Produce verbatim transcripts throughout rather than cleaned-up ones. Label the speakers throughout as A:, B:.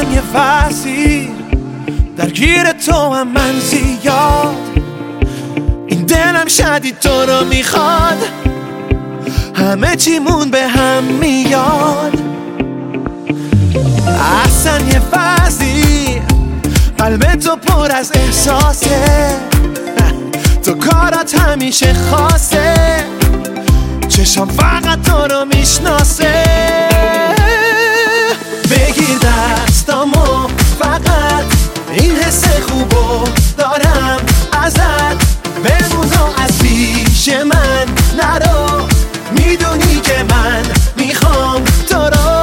A: یه وزیر درگیر تو هم من زیاد، این دلم شدید تو رو میخواد، همه چیمون به هم میاد. اصلا یه وزیر قلب تو پر از احساسه، تو کارات همیشه خاصه، چشم فقط تو رو میشناسه. بگیر دستامو فقط، این حس خوبو دارم ازت، بمون و از پیش من نرو، میدونی که من میخوام تو رو.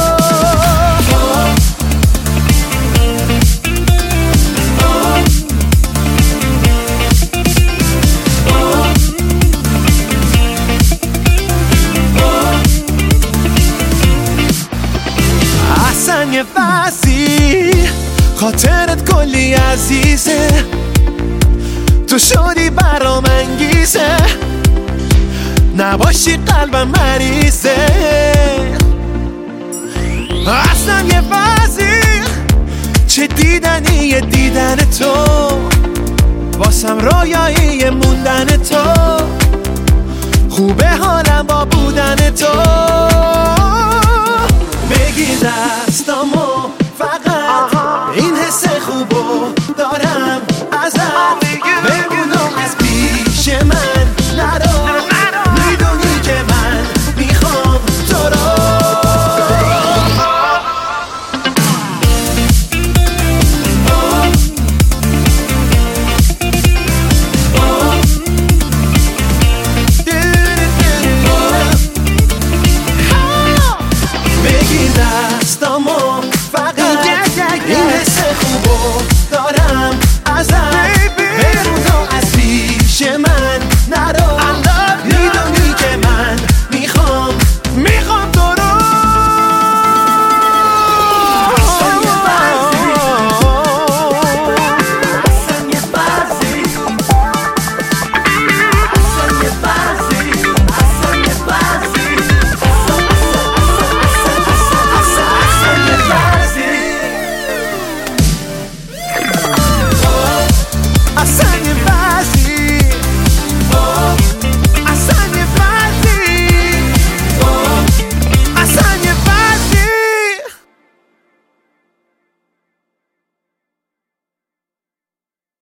A: اصلا یه وزیر خاطرت کلی عزیزه، تو شدی برام انگیزه، نباشی قلبم مریضه. اصلا یه وزیر چه دیدنیه دیدن تو، واسم رویایی موندن تو، خوبه حالم با بودن تو. بگیر